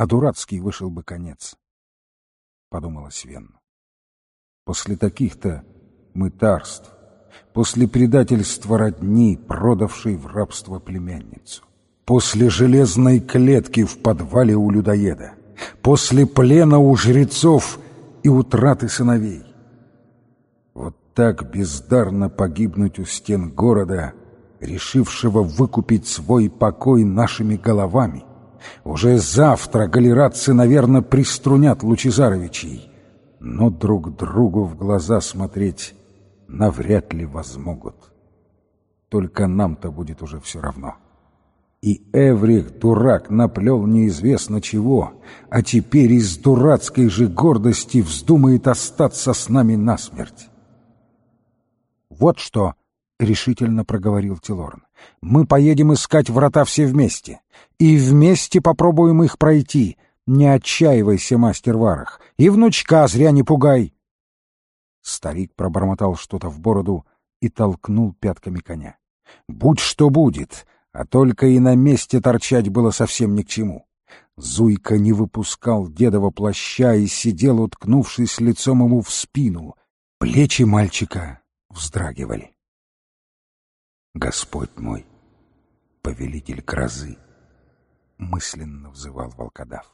а дурацкий вышел бы конец, — подумала Свен. После таких-то мытарств, после предательства родни, продавшей в рабство племянницу, после железной клетки в подвале у людоеда, после плена у жрецов и утраты сыновей. Вот так бездарно погибнуть у стен города, решившего выкупить свой покой нашими головами. Уже завтра галератцы, наверное, приструнят Лучезаровичей, но друг другу в глаза смотреть навряд ли возмогут. Только нам-то будет уже все равно. И Эврих, дурак, наплел неизвестно чего, а теперь из дурацкой же гордости вздумает остаться с нами насмерть. «Вот что!» — решительно проговорил Тилорн. «Мы поедем искать врата все вместе, и вместе попробуем их пройти. Не отчаивайся, мастер Варах, и внучка зря не пугай!» Старик пробормотал что-то в бороду и толкнул пятками коня. «Будь что будет!» А только и на месте торчать было совсем ни к чему. Зуйка не выпускал дедова плаща и сидел, уткнувшись лицом ему в спину. Плечи мальчика вздрагивали. «Господь мой, повелитель грозы!» — мысленно взывал волкодав.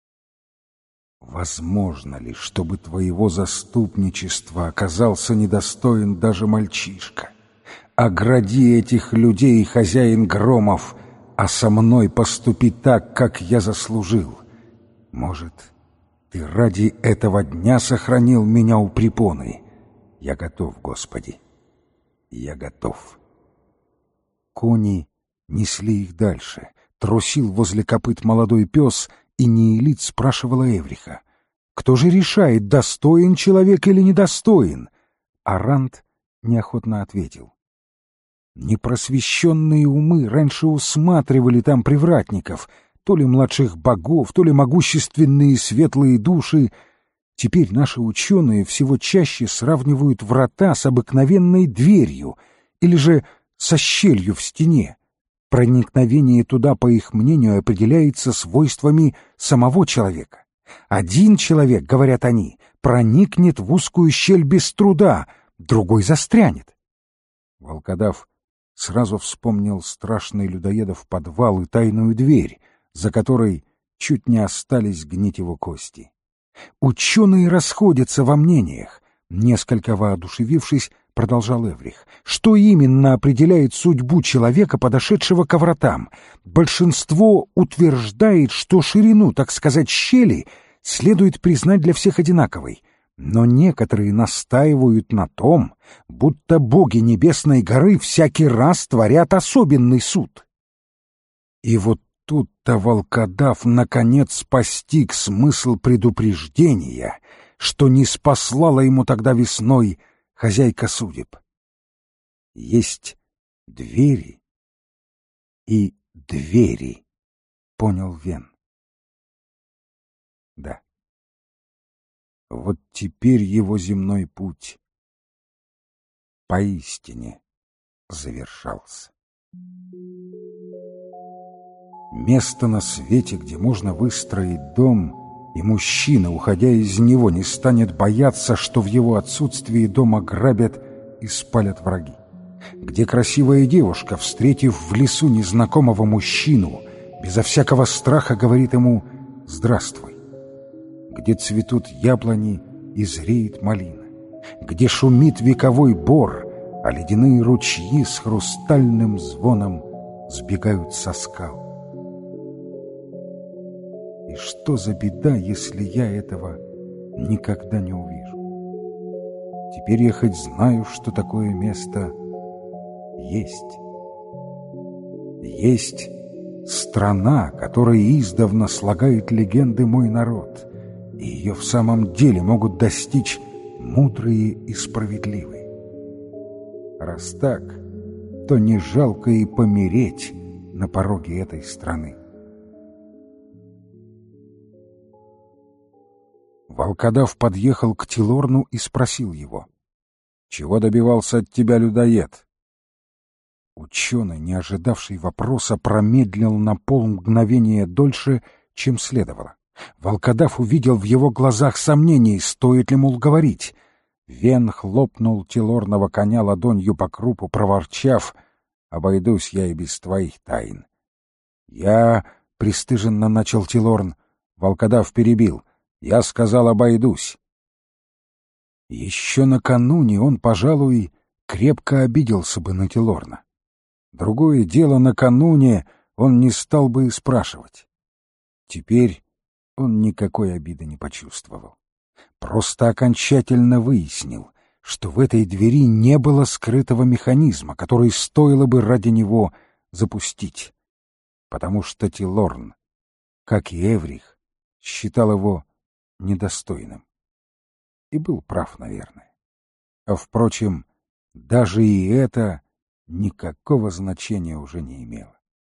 «Возможно ли, чтобы твоего заступничества оказался недостоин даже мальчишка? Огради этих людей, хозяин громов, а со мной поступи так, как я заслужил. Может, ты ради этого дня сохранил меня у препоны? Я готов, Господи, я готов». Кони несли их дальше. Трусил возле копыт молодой пес, и Неэлит спрашивала Эвриха: «Кто же решает, достоин человек или недостоин?» Арант неохотно ответил: «Непросвещенные умы раньше усматривали там привратников, то ли младших богов, то ли могущественные светлые души. Теперь наши ученые всего чаще сравнивают врата с обыкновенной дверью или же со щелью в стене. Проникновение туда, по их мнению, определяется свойствами самого человека. Один человек, говорят они, проникнет в узкую щель без труда, другой застрянет». Волкодав сразу вспомнил страшный людоедов подвал и тайную дверь, за которой чуть не остались гнить его кости. «Ученые расходятся во мнениях», — несколько воодушевившись, продолжал Эврих. «Что именно определяет судьбу человека, подошедшего ко вратам? Большинство утверждает, что ширину, так сказать, щели следует признать для всех одинаковой. Но некоторые настаивают на том, будто боги Небесной горы всякий раз творят особенный суд». И вот тут-то волкодав наконец постиг смысл предупреждения, что не спаслала ему тогда весной хозяйка судеб. Есть двери и двери, понял Вен. Да. Вот теперь его земной путь поистине завершался. Место на свете, где можно выстроить дом, и мужчина, уходя из него, не станет бояться, что в его отсутствии дом ограбят и спалят враги. Где красивая девушка, встретив в лесу незнакомого мужчину, безо всякого страха говорит ему «Здравствуй». Где цветут яблони и зреет малина. Где шумит вековой бор, а ледяные ручьи с хрустальным звоном сбегают со скал. И что за беда, если я этого никогда не увижу? Теперь я хоть знаю, что такое место есть. Есть страна, которая издавна слагает легенды мой народ, и ее в самом деле могут достичь мудрые и справедливые. Раз так, то не жалко и помереть на пороге этой страны. Волкодав подъехал к Тилорну и спросил его: «Чего добивался от тебя людоед?» Ученый, не ожидавший вопроса, промедлил на полмгновения дольше, чем следовало. Волкодав увидел в его глазах сомнений, стоит ли, мол, говорить. Вен хлопнул Тилорного коня ладонью по крупу, проворчав: «Обойдусь я и без твоих тайн». «Я...» — пристыженно начал Тилорн. Волкодав перебил: «Я сказал, обойдусь». Еще накануне он, пожалуй, крепко обиделся бы на Тилорна. Другое дело, накануне он не стал бы и спрашивать. Теперь он никакой обиды не почувствовал. Просто окончательно выяснил, что в этой двери не было скрытого механизма, который стоило бы ради него запустить. Потому что Тилорн, как и Эврих, считал его недостойным. И был прав, наверное. А, впрочем, даже и это никакого значения уже не имело.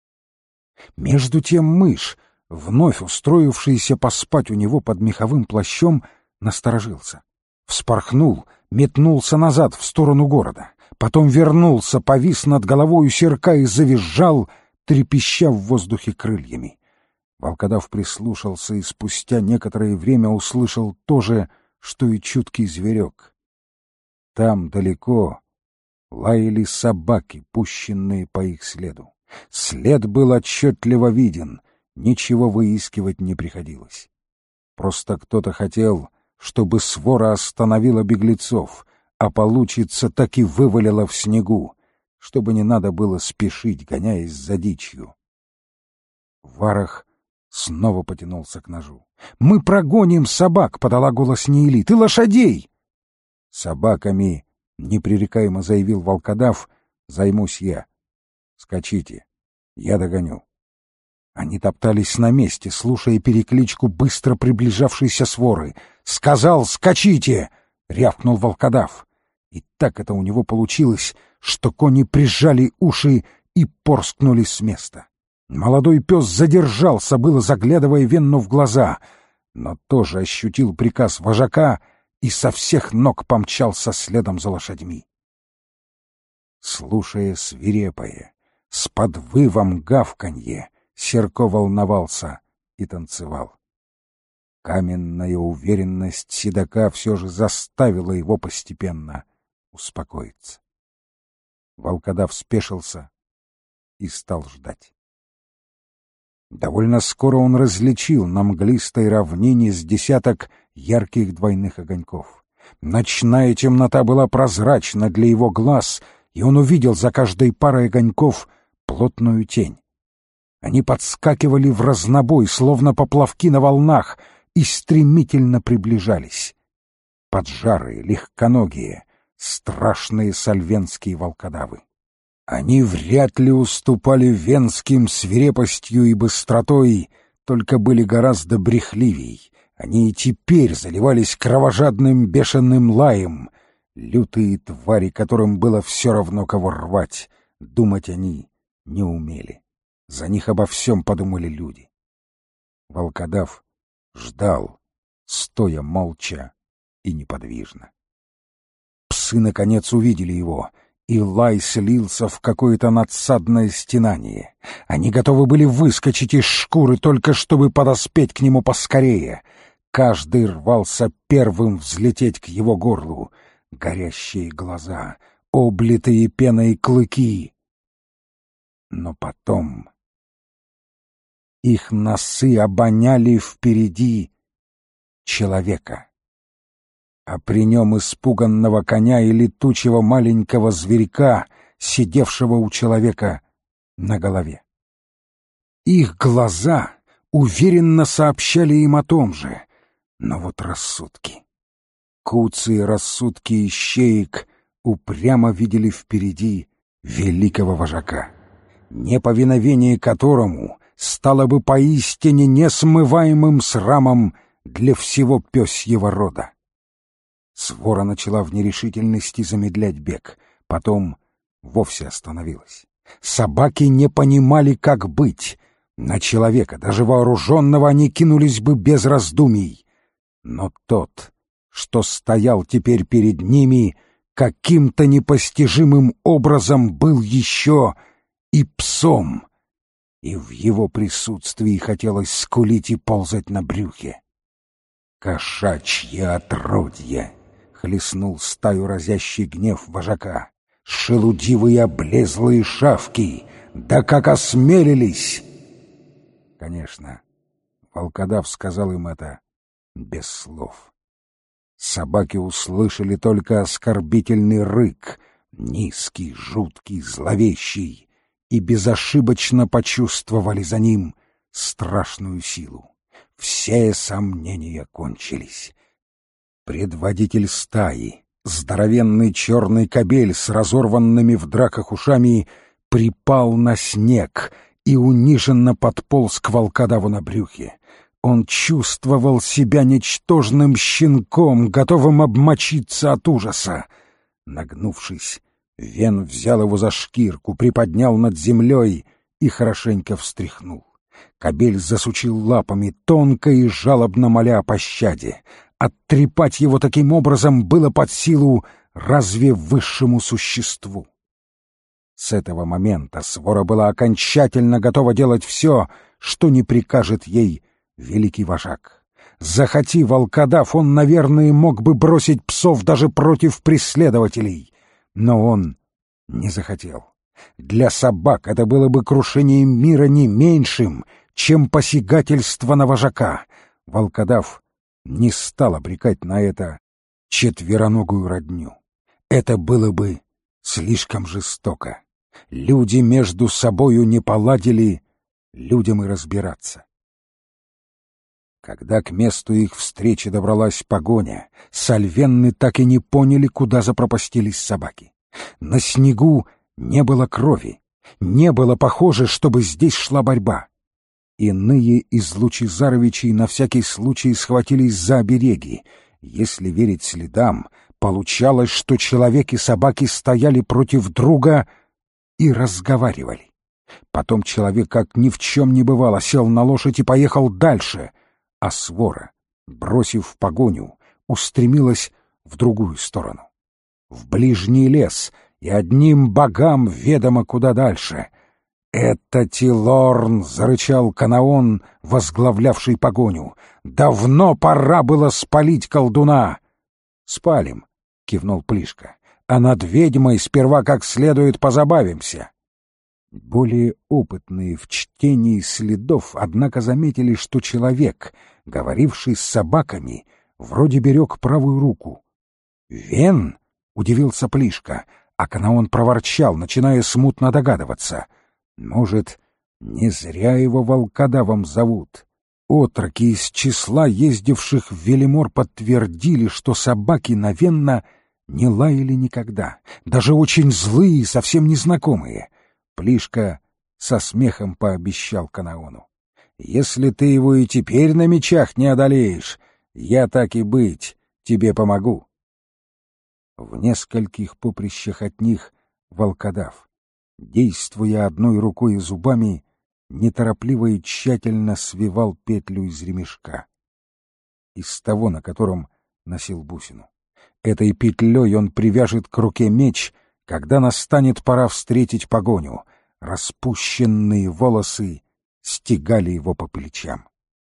Между тем мышь, вновь устроившийся поспать у него под меховым плащом, насторожился. Вспорхнул, метнулся назад в сторону города. Потом вернулся, повис над головой у серка и завизжал, трепеща в воздухе крыльями. Волкодав прислушался и спустя некоторое время услышал то же, что и чуткий зверек. Там далеко лаяли собаки, пущенные по их следу. След был отчетливо виден, ничего выискивать не приходилось. Просто кто-то хотел, чтобы свора остановила беглецов, а получится, так и вывалила в снегу, чтобы не надо было спешить, гоняясь за дичью. Варах снова потянулся к ножу. «Мы прогоним собак!» — подала голос Неили. «Ты лошадей!» «Собаками!» — непререкаемо заявил волкодав. «Займусь я. Скачите, я догоню». Они топтались на месте, слушая перекличку быстро приближавшейся своры. «Сказал, скачите!» — рявкнул волкодав. И так это у него получилось, что кони прижали уши и порскнули с места. Молодой пес задержался, было заглядывая Венну в глаза, но тоже ощутил приказ вожака и со всех ног помчался следом за лошадьми. Слушая свирепое, с подвывом гавканье, Серко волновался и танцевал. Каменная уверенность седока все же заставила его постепенно успокоиться. Волкодав спешился и стал ждать. Довольно скоро он различил на мглистой равнине с десяток ярких двойных огоньков. Ночная темнота была прозрачна для его глаз, и он увидел за каждой парой огоньков плотную тень. Они подскакивали в разнобой, словно поплавки на волнах, и стремительно приближались. Поджарые, легконогие, страшные сальвенские волкодавы. Они вряд ли уступали венским свирепостью и быстротой, только были гораздо брехливей. Они и теперь заливались кровожадным бешеным лаем. Лютые твари, которым было все равно, кого рвать, думать они не умели. За них обо всем подумали люди. Волкодав ждал, стоя молча и неподвижно. Псы, наконец, увидели его, и лай слился в какое-то надсадное стенание. Они готовы были выскочить из шкуры, только чтобы подоспеть к нему поскорее. Каждый рвался первым взлететь к его горлу. Горящие глаза, облитые пеной клыки. Но потом их носы обоняли впереди человека, а при нем испуганного коня и летучего маленького зверька, сидевшего у человека на голове. Их глаза уверенно сообщали им о том же, но вот рассудки. Куцые рассудки ищеек упрямо видели впереди великого вожака, неповиновение которому стало бы поистине несмываемым срамом для всего пёсьего рода. Свора начала в нерешительности замедлять бег, потом вовсе остановилась. Собаки не понимали, как быть. На человека, даже вооруженного, они кинулись бы без раздумий. Но тот, что стоял теперь перед ними, каким-то непостижимым образом был еще и псом. и в его присутствии хотелось скулить и ползать на брюхе. «Кошачье отродье!» — хлестнул стаю разящий гнев вожака. «Шелудивые облезлые шавки! Да как осмелились!» Конечно, волкодав сказал им это без слов. Собаки услышали только оскорбительный рык, низкий, жуткий, зловещий, и безошибочно почувствовали за ним страшную силу. Все сомнения кончились. Предводитель стаи, здоровенный черный кобель с разорванными в драках ушами, припал на снег и униженно подполз к волкодаву на брюхе. Он чувствовал себя ничтожным щенком, готовым обмочиться от ужаса. Нагнувшись, Вен взял его за шкирку, приподнял над землей и хорошенько встряхнул. Кобель засучил лапами, тонко и жалобно моля о пощаде. Оттрепать его таким образом было под силу разве высшему существу. С этого момента свора была окончательно готова делать все, что не прикажет ей великий вожак. Захоти волкодав, он, наверное, мог бы бросить псов даже против преследователей. Но он не захотел. Для собак это было бы крушением мира не меньшим, чем посягательство на вожака. Волкодав не стал обрекать на это четвероногую родню. Это было бы слишком жестоко. Люди между собою не поладили, людям и разбираться. Когда к месту их встречи добралась погоня, сальвенны так и не поняли, куда запропастились собаки. На снегу не было крови, не было похоже, чтобы здесь шла борьба. Иные из Лучезаровичей на всякий случай схватились за обереги. Если верить следам, получалось, что человек и собаки стояли против друга и разговаривали. Потом человек, как ни в чем не бывало, сел на лошадь и поехал дальше, а свора, бросив погоню, устремилась в другую сторону. В ближний лес и одним богам ведомо куда дальше. «Это Тилорн!» — зарычал Канаон, возглавлявший погоню. «Давно пора было спалить колдуна!» «Спалим!» — кивнул Плишка. «А над ведьмой сперва как следует позабавимся!» Более опытные в чтении следов, однако, заметили, что человек, говоривший с собаками, вроде берег правую руку. «Вен?» — удивился Плишка, а Канаон проворчал, начиная смутно догадываться. «Может, не зря его волкодавом зовут?» Отроки из числа ездивших в Велимор подтвердили, что собаки на Венна не лаяли никогда, даже очень злые, совсем незнакомые. Плишка со смехом пообещал Канаону: «Если ты его и теперь на мечах не одолеешь, я, так и быть, тебе помогу». В нескольких поприщах от них волкодав, действуя одной рукой и зубами, неторопливо и тщательно свивал петлю из ремешка, из того, на котором носил бусину. Этой петлей он привяжет к руке меч, когда настанет пора встретить погоню. Распущенные волосы стегали его по плечам.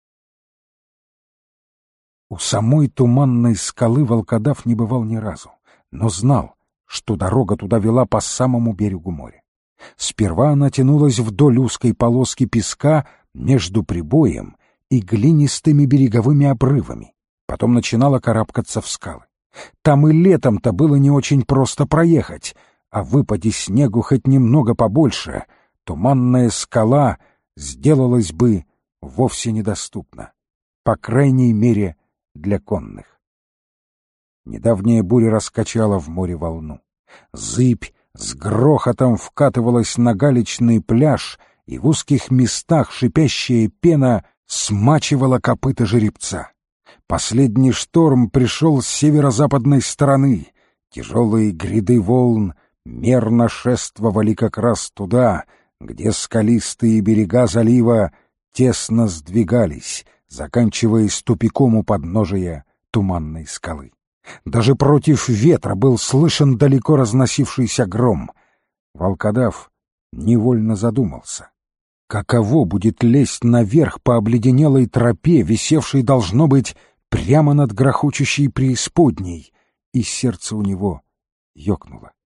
У самой туманной скалы волкодав не бывал ни разу, но знал, что дорога туда вела по самому берегу моря. Сперва она тянулась вдоль узкой полоски песка между прибоем и глинистыми береговыми обрывами, потом начинала карабкаться в скалы. Там и летом-то было не очень просто проехать, а выпади снегу хоть немного побольше, туманная скала сделалась бы вовсе недоступна, по крайней мере для конных. Недавняя буря раскачала в море волну. Зыбь с грохотом вкатывалась на галечный пляж, и в узких местах шипящая пена смачивала копыта жеребца. Последний шторм пришел с северо-западной стороны. Тяжелые гряды волн мерно шествовали как раз туда, где скалистые берега залива тесно сдвигались, заканчиваясь тупиком у подножия туманной скалы. Даже против ветра был слышен далеко разносившийся гром. Волкодав невольно задумался, Каково будет лезть наверх по обледенелой тропе, висевшей, должно быть, прямо над грохочущей преисподней? И сердце у него ёкнуло.